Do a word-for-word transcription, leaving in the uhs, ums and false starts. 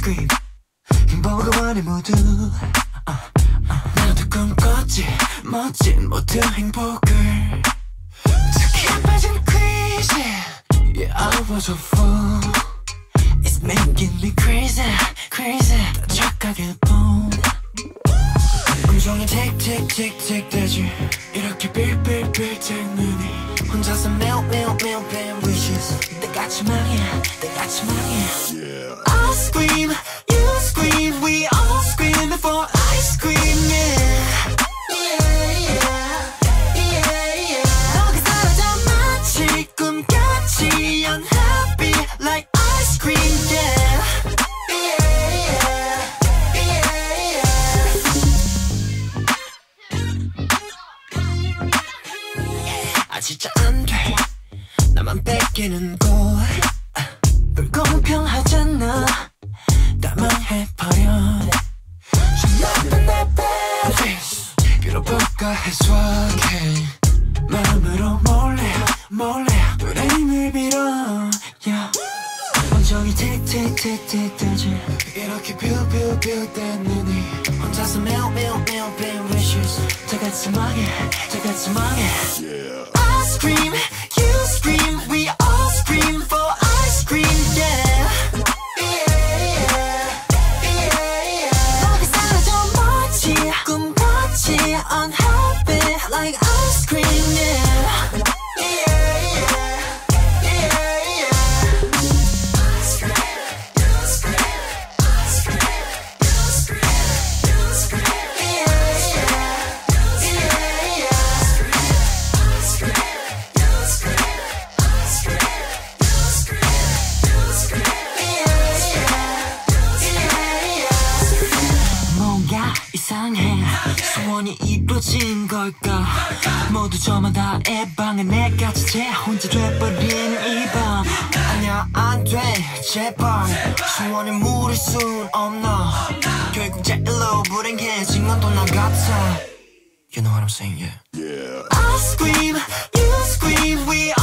scream 행복을 원해 모두 uh, uh. 나도 꿈꿨지 멋진 모든 행복을 특히 빠진 crazy Yeah I was a fool It's making me crazy crazy 더 착하게 boom 음성이 틱틱틱틱 대지 이렇게 빌빌빌 뜰 눈이 혼자서 매우 매우 매우 매우 wishes 때같이 망해 때같이 망해 yeah. I scream, you scream, we all scream for ice cream yeah. Yeah, yeah, yeah, yeah. 너가 사라져 마치 꿈같이 unhappy like ice cream yeah. Yeah, yeah, yeah, yeah. 아 진짜 안돼 나만 뺏기는 곳 불공평하잖아 다 망해버려 좀 나쁜 내 face 빌어볼까 해소하게 마음으로 몰래 몰래 눈에 힘을 빌어 yeah. 온종일 틱틱틱틱 뜨지 이렇게 뷰뷰뷰 뜬 눈이 혼자서 매우 매우 매우 매우 wishes 다같이 망해 다같이 망해 yeah. I scream you scream we all scream for ice cream yeah. Yeah, yeah, yeah, yeah. 너가 사라져 마치 꿈같이 unhappy like ice cream yeah. 이상해 소원이 이루어진 걸까 모두 저마다 애방에 내가 지체 혼자 돼버린 이 밤 아니야 안돼 제발 소원을 물을 순 없나 결국 제일로 불행해진 건 또 나 같아 You know what I'm saying yeah, yeah. I scream you scream we